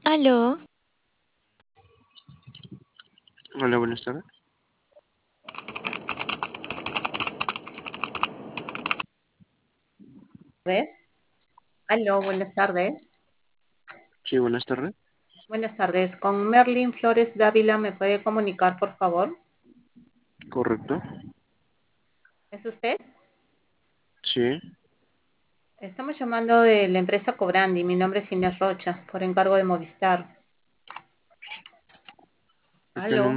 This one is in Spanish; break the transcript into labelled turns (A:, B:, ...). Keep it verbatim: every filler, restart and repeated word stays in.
A: Aló,
B: Hola, buenas tardes.
C: Tardes. Aló, buenas tardes.
B: Sí, buenas tardes.
C: Buenas tardes. Con Merlin Flores Dávila, ¿me puede comunicar, por favor?
B: Correcto.
C: ¿Es usted?
B: Sí.
C: Estamos llamando de la empresa Cobrandi. Mi nombre es Inés Rocha, por encargo de Movistar.
B: Este
C: Aló.
B: número